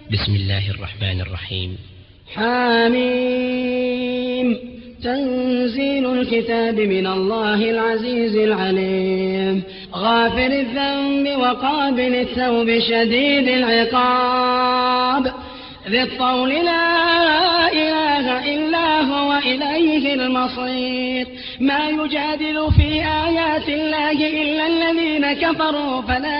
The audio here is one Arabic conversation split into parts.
بسم الله الرحمن الرحيم. حاميم. تنزيل الكتاب من الله العزيز العليم، غافر الذنب وقابل التوب شديد العقاب، ذي الطول لا إله إلا هو إليه المصير. ما يجادل في آيات الله إلا الذين كفروا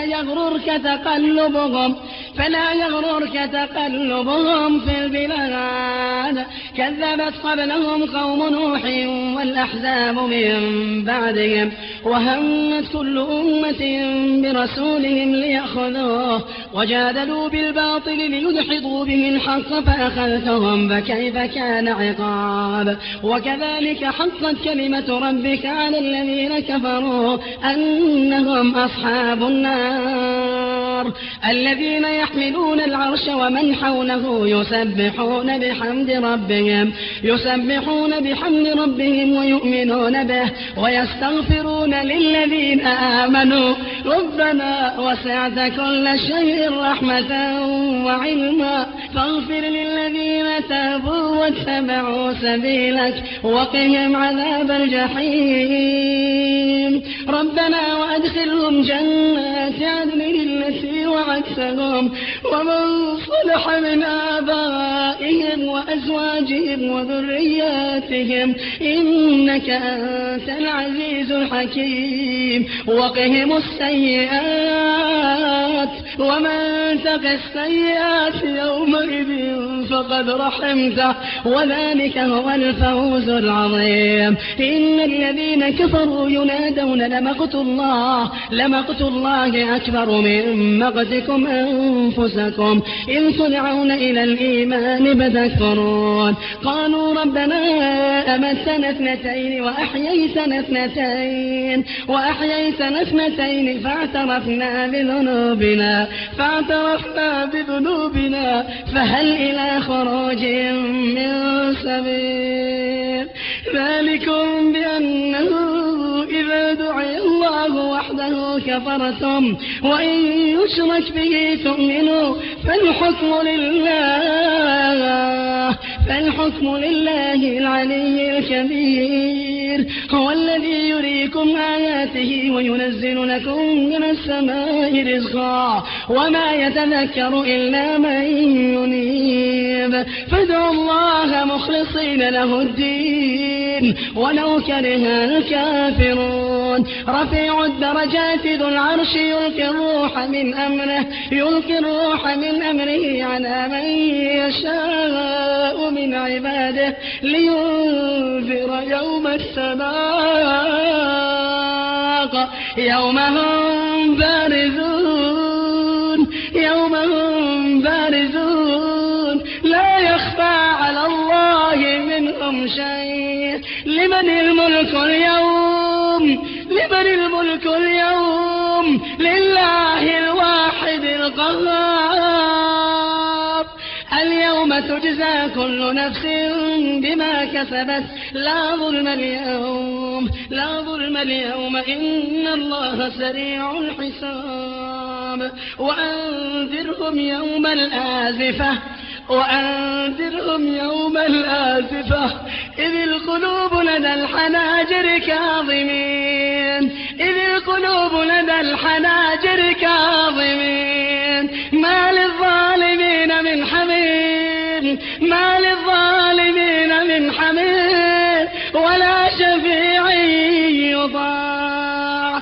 فلا يغررك تقلبهم في البلاد. كذبت قبلهم قوم نوح والأحزاب من بعدهم، وهمت كل أمة برسولهم ليأخذوه، وجادلوا بالباطل ليدحضوا به الحق فأخذتهم، فكيف كان عقاب. وكذلك حقت كلمة ربك على الذين كفروا أنهم أصحاب النار. الذين يحملون العرش ومن حوله يسبحون بحمد ربهم ويؤمنون به ويستغفرون للذين آمنوا ربنا وسعت كل شيء رحمة وعلما فاغفر للذين تابوا واتبعوا سبيلك وقهم عذاب الجحيم. ربنا وأدخلهم جنات عدن التي وعدتهم ومن صلح من آبائهم وأزواجهم وذرياتهم إنك أنت العزيز الحكيم. وقهم السيئات ومن تق السيئات يومئذ فقد رحمته وذلك هو الفوز العظيم. إن الذين كفروا ينادون لمقت الله أكبر من مقتكم أنفسكم إن تدعون إلى الإيمان فتكفرون. قالوا ربنا أمتنا اثنتين وأحييتنا اثنتين فاعترفنا بذنوبنا فهل إلى خروج من سبيل. ذلكم بأنه إذا دعي الله وحده كفرتم وإن يشرك به تؤمنوا فالحكم لله العلي الكبير. هو الذي يريكم آياته وينزل لكم من السماء رزقا وما يتذكر إلا من ينيب. فادعوا الله مخلصين له الدين ولو كره الكافرون. رفيع الدرجات ذو العرش يلقي الروح من أمره على من يشاء من عباده لينذر يوم التلاق يوم هم بارزون لا يخفى على الله منهم شيء. لمن الملك اليوم لله الواحد القهار. اليوم تجزى كل نفس بما كسبت لا ظلم اليوم إن الله سريع الحساب. وأنذرهم يوم الآزفة إذ القلوب لدى الحناجر كاظمين ما للظالمين من حميم ولا شفيع يطاع.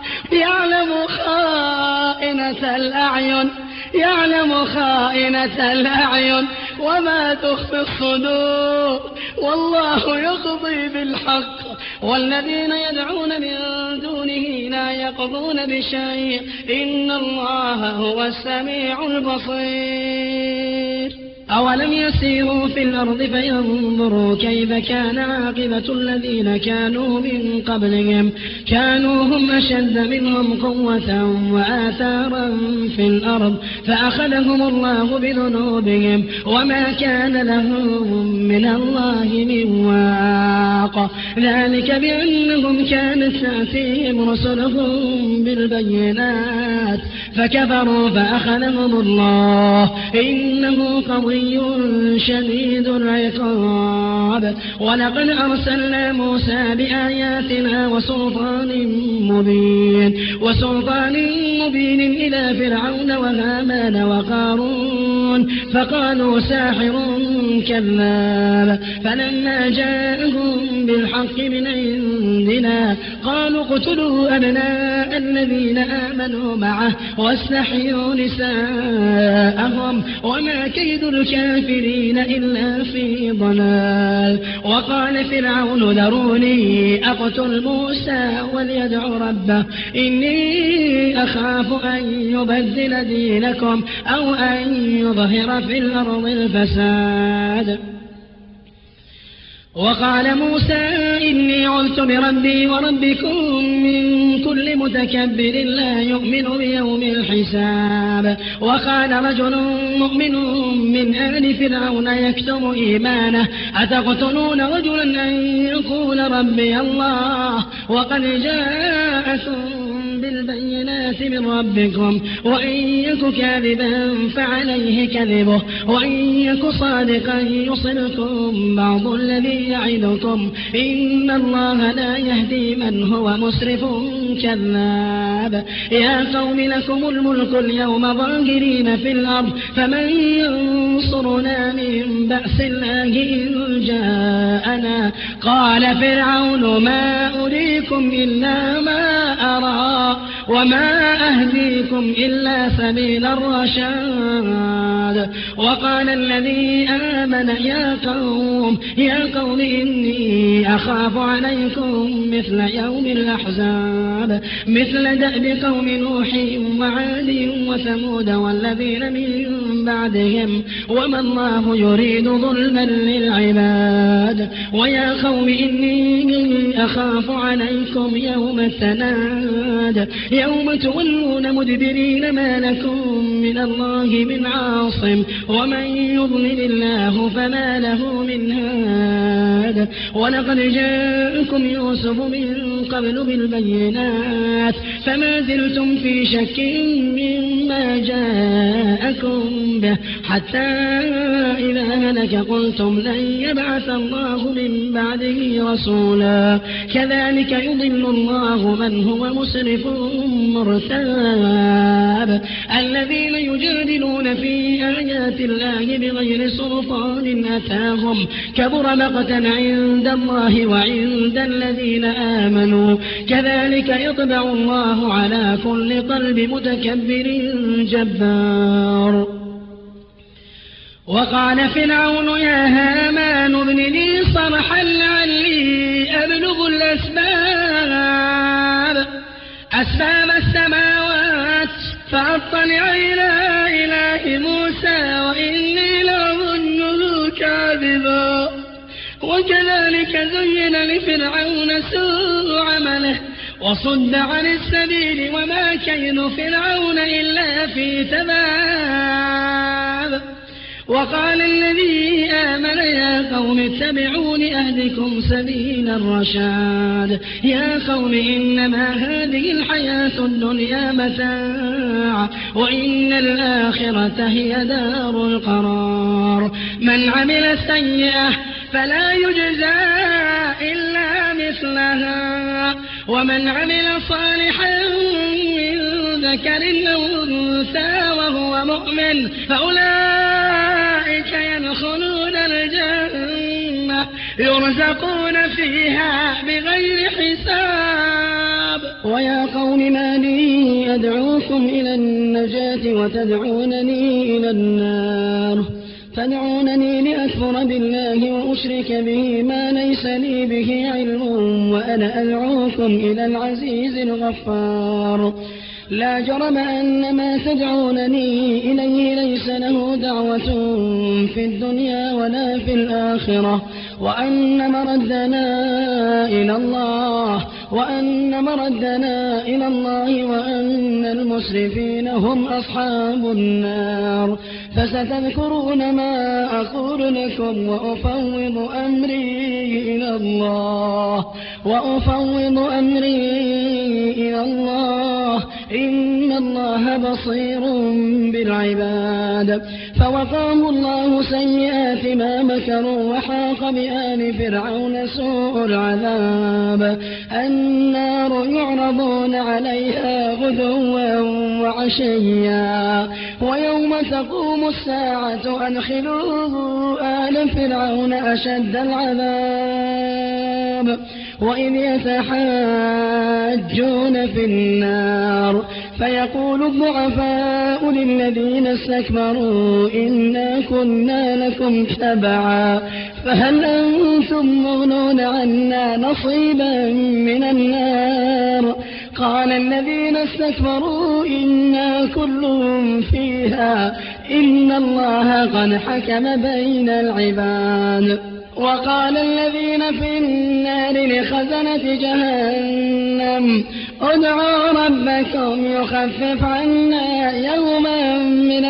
يعلم خائنة الأعين وما تخفي الصدور والله يقضي بالحق والذين يدعون من دونه لا يقضون بشيء إن الله هو السميع البصير. أولم يسيروا في الأرض فينظروا كيف كان عاقبة الذين كانوا من قبلهم كانوا هم أشد منهم قوة وآثارا في الأرض فأخذهم الله بذنوبهم وما كان لهم من الله من واق ذلك بأنهم كانت تأتيهم رسلهم بالبينات فكفروا فأخذهم الله إنه قوي شديد العقاب ولقد أرسلنا موسى بآياتنا وسلطان مبين إلى فرعون وهامان وقارون فقالوا ساحر كذاب فلما جاءهم بالحق من عندنا قالوا اقتلوا أبناء الذين آمنوا معه واستحيوا نساءهم وما كيد الكافرين إلا في ضلال وقال فرعون ذروني أقتل موسى وليدع ربه إني أخاف أن يبدل دينكم أو أن يظهر في الأرض الفساد وقال موسى إني عذت بربي وربكم من كل متكبر لا يؤمن بيوم الحساب وقال رجل مؤمن من آل فرعون يكتم إيمانه أتقتلون رجلا أن يقول ربي الله وقد جاءكم بالبينات من ربكم وإن يك كاذبا فعليه كذبه وإن يك صادقا يصبكم بعض الذي يعدكم إن الله لا يهدي من هو مسرف كذاب يا قوم لكم الملك اليوم ظاهرين في الأرض فمن ينصرنا من بأس الله إن جاءنا قال فرعون ما أريكم إلا ما أرى وما أهديكم إلا سبيل الرشاد وقال الذي آمن يا قوم إني أخاف عليكم مثل يوم الأحزاب مثل دأب قوم نوح وعاد وثمود والذين من بعدهم وما الله يريد ظلما للعباد ويا قوم إني أخاف عليكم يوم التناد يوم تولون مدبرين ما لكم من الله من عاصم ومن يضلل الله فما له من هاد ولقد جاءكم يوسف من قبل بالبينات فما زلتم في شك مما جاءكم به حتى إذا هلك قلتم لن يبعث الله من بعده رسولا كذلك يضل الله من هو مسرف مرتاب الذين يجادلون في آيات الله بغير سلطان أتاهم كبر مقتا عند الله وعند الذين آمنوا كذلك يطبع الله على كل قلب متكبر جبار وقال فرعون يا هامان ابن لي صرحا لعلي أبلغ أسباب السماوات فأطلع إلى إله موسى وإني لأظنه كاذبا وكذلك زين لفرعون سوء عمله وصد عن السبيل وما كيد فرعون إلا في تباب وقال الذي آمن يا قوم اتبعون أهدكم سبيل الرشاد يا قوم إنما هذه الحياة الدنيا متاع وإن الآخرة هي دار القرار من عمل سيئة فلا يجزى إلا مثلها ومن عمل صالحا من ذكر أو أنثى وهو مؤمن فأولئك يدخلون الجنة يرزقون فيها بغير حساب ويا قوم ما لي أدعوكم إلى النجاة وتدعونني إلى النار تدعونني لأكفر بالله وأشرك به ما ليس لي به علم وأنا أدعوكم إلى العزيز الغفار لا جرم أن ما تدعونني إليه ليس له دعوة في الدنيا ولا في الآخرة وأن مردنا إلى الله وأن المسرفين هم أصحاب النار. فستذكرون ما أقول لكم وأفوض أمري إلى الله إن الله بصير بالعباد. فوقاه الله سيئات ما مكروا وحاق بآل فرعون سوء العذاب. النار يعرضون عليها غدوا وعشيا ويوم تقوم الساعة أدخلوا آل فرعون أشد العذاب وإذ يتحاجون في النار فيقول الضعفاء للذين استكبروا إنا كنا لكم تبعا فهل أنتم مغنون عنا نصيبا من النار. قال الذين استكبروا إنا كل فيها إن الله قد حكم بين العباد. وقال الذين في النار لخزنة جهنم ادعوا ربكم يخفف عنا يوما من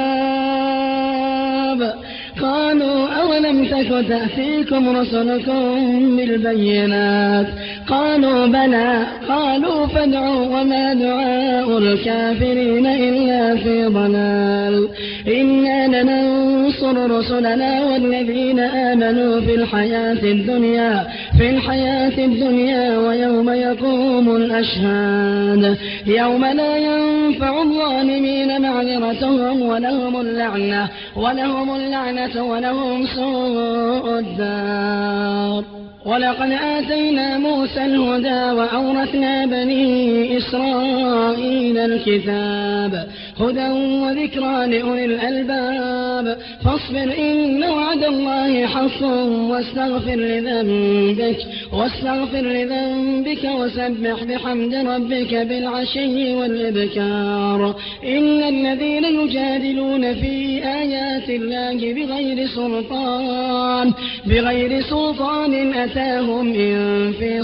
العذاب. قالوا أولم تك تأتيكم رسلكم بالبينات قالوا بلى قالوا فادعوا وما دعاء الكافرين إلا في ضلال. إنا لننصر رسلنا والذين آمنوا في الحياة الدنيا ويوم يقوم الأشهاد يوم لا ينفع الظالمين معذرتهم ولهم اللعنة ولهم سوء الدار. ولقد آتينا موسى الهدى وأورثنا بني إسرائيل الكتاب هدى وذكرى لأولي الألباب. فاصبر إن وعد الله حق واستغفر لذنبك وسبح بحمد ربك بالعشي والإبكار. إن الذين يجادلون في آيات الله بغير سلطان أتاهم إن في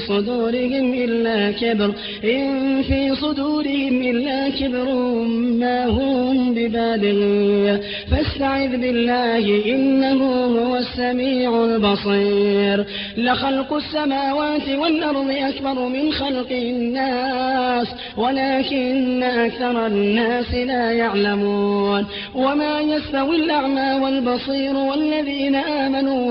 صدورهم إلا كبر ما هم ببالغيه فاستعذ بالله إنه هو السميع البصير. لخلق السماوات والأرض أكبر من خلق الناس ولكن أكثر الناس لا يعلمون. وما يستوي الأعمى والبصير والذين آمنوا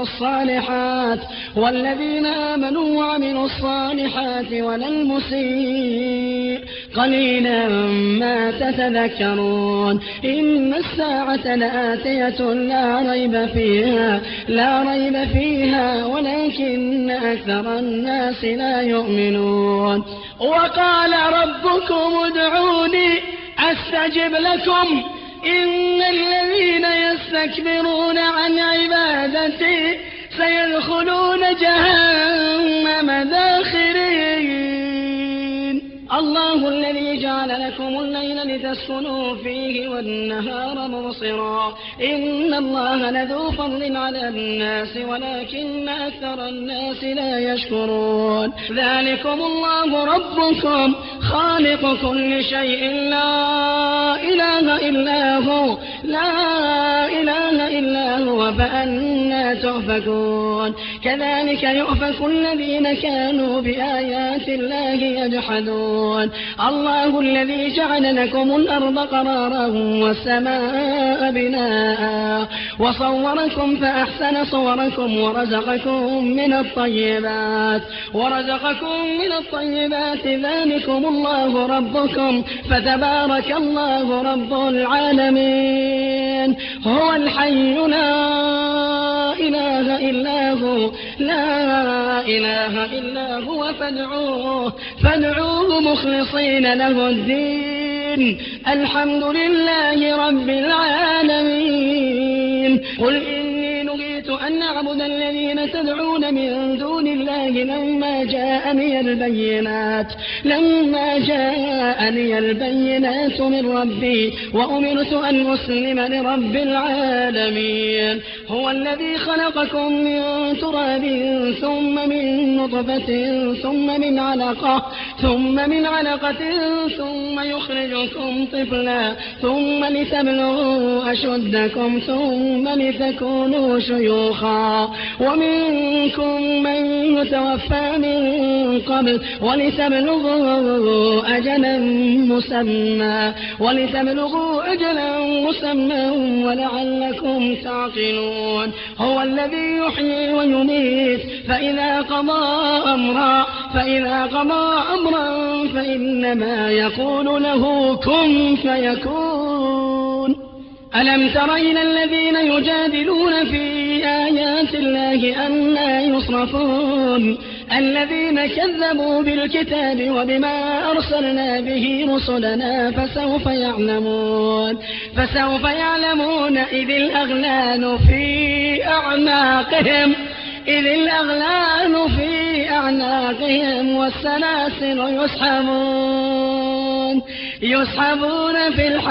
وعملوا الصالحات ولا المسيء قليلا ما تتذكرون. إن الساعة لآتية لا ريب فيها ولكن أكثر الناس لا يؤمنون. وقال ربكم ادعوني أستجب لكم إن الذين يستكبرون عن عبادتي سيدخلون جهنم داخرين. الله الذي جعل لكم الليل لتسكنوا فيه والنهار مبصرا إن الله لذو فضل على الناس ولكن أكثر الناس لا يشكرون. ذلكم الله ربكم خالق كل شيء لا إله إلا هو فأنى تؤفكون. كذلك يؤفك الذين كانوا بآيات الله يجحدون. الله الذي جعل لكم الأرض قرارا والسماء بناء وصوركم فأحسن صوركم ورزقكم من الطيبات ذلكم الله ربكم فتبارك الله رب العالمين. هو الحي لا إله إلا هو فادعوه مخلصين له الدين الحمد لله رب العالمين. قل إني نهيت أن أعبد الذين تدعون من دون الله لما جاءني البينات من ربي وأمرت أن أسلم لرب العالمين. هو الذي خلقكم من تراب ثم من نطفة ثم من علقة ثم يخرجكم طفلا ثم لتبلغوا أشدكم ثم لتكونوا شيوخا ومنكم من يتوفى من قبل ولتبلغوا أجلا مسمى ولعلكم تعقلون. هو الذي يحيي ويميت فإذا قضى أمرا فإنما يقول له كن فيكون. ألم تر إلى الذين يجادلون في آيات الله أنى يصرفون الذين كذبوا بالكتاب وبما أرسلنا به رسلنا فسوف يعلمون إذ الأغلال في أعناقهم والسلاسل يسحبون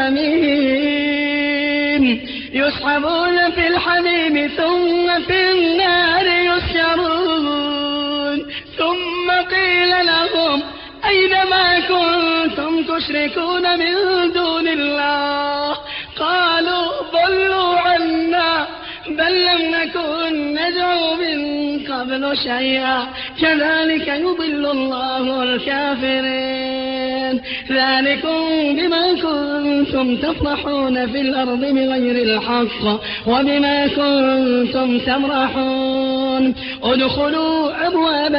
في الحميم ثم في النار يسجرون. ثم قيل لهم أين ما كنتم تشركون من دون الله قالوا ضلوا عنا بل لم نكن ندعو من قبل شيئا كذلك يضل الله الكافرين. ذلكم بما كنتم تفرحون في الأرض بغير الحق وبما كنتم تمرحون. ادخلوا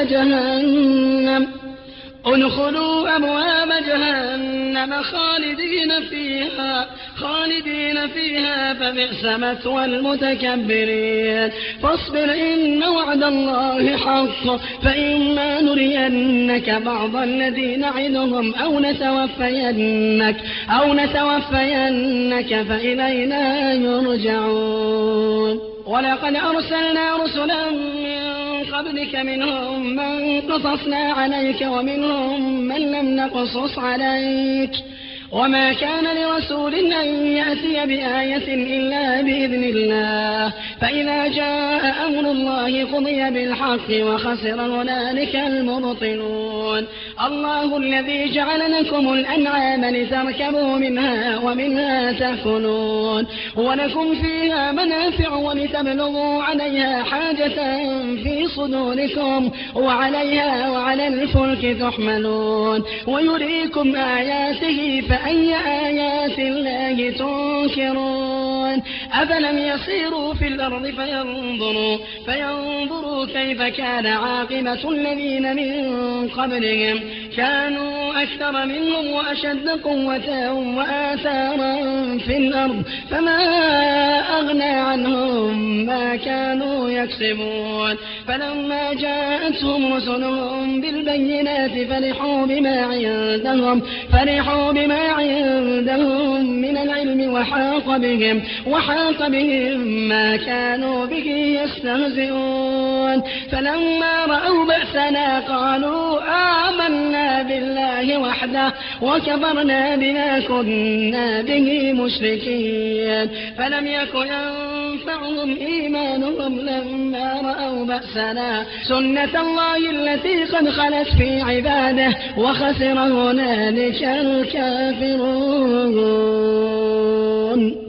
أبواب جهنم خالدين فيها فبئس مثوى المتكبرين. فاصبر إن وعد الله حق فإما نرينك بعض الذي نعدهم أو نتوفينك فإلينا يرجعون. ولقد أرسلنا رسلا من قبلك منهم من قصصنا عليك ومنهم من لم نقصص عليك وما كان لرسول أن يأتي بآية إلا بإذن الله فإذا جاء أمر الله قضي بالحق وخسر هنالك المبطلون. الله الذي جعل لكم الأنعام لتركبوا منها ومنها تأكلون ولكم فيها منافع ولتبلغوا عليها حاجة في صدوركم وعليها وعلى الفلك تحملون ويريكم آياته فأي آيات الله تنكرون. أفلم يسيروا في الأرض فينظروا كيف كان عاقبة الذين من قبلهم كانوا أكثر منهم وأشد قوة وآثارا في الأرض فما أغنى عنهم ما كانوا يكسبون. فلما جاءتهم رسلهم بالبينات فرحوا بما عندهم من العلم وحاق بهم ما كانوا به يستهزئون. فلما رأوا بأسنا قالوا آمنا بالله وحده وكفرنا بما كنا به مشركين. فلم يكن ينفعهم إيمانهم لما رأوا بأسنا سنة الله التي قد خلت في عباده وخسر هنالك الكافرون.